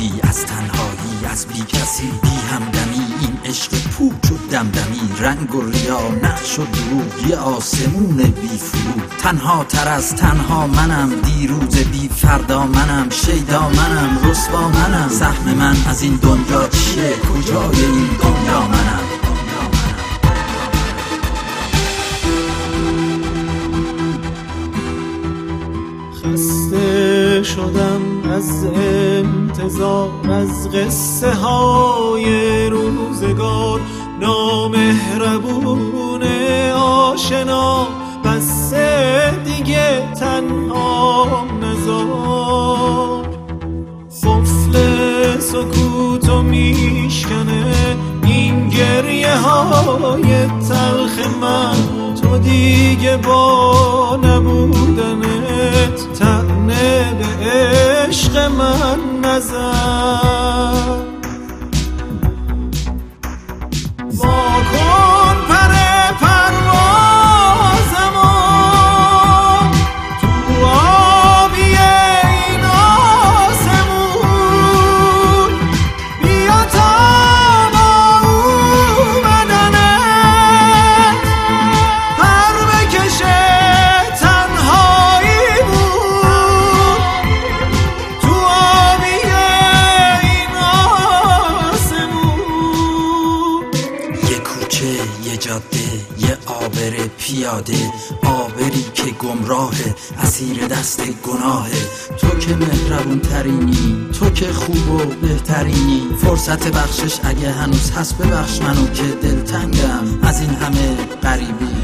آزادی، از تنهایی، از بی کسی، بی همدمی. این عشق پوچ و دمدمی، رنگ و ریا، نقش و دروغ، یه آسمون بی فرو. تنها تر از تنها منم، دیروز بی فردا منم، شیدا منم، رسوا منم. سهم من از این دنیا چیه؟ کجای این دنیا منم؟ خسته شدم از انتظار، از قصه های روزگار. نامهربون آشنا، بس دیگه تنها نذار. قفل سکوتو میشکنه این گریه های تلخ من. تو دیگه با نبودنت طعنه به عشق من نزن. ما کن پر پروازمو تو آبی این آسمون. بیا تا با اومدنت پر بکشه تنهاییمون. تو آبی این آسمون. یه کوچه، یه جاده، یه آبر پیاده، آبری که گمراهه، اسیر دست گناهه. تو که مهربون ترینی، تو که خوب و بهترینی. فرصت بخشش اگه هنوز هست ببخش منو که دلتنگم از این همه غریبی.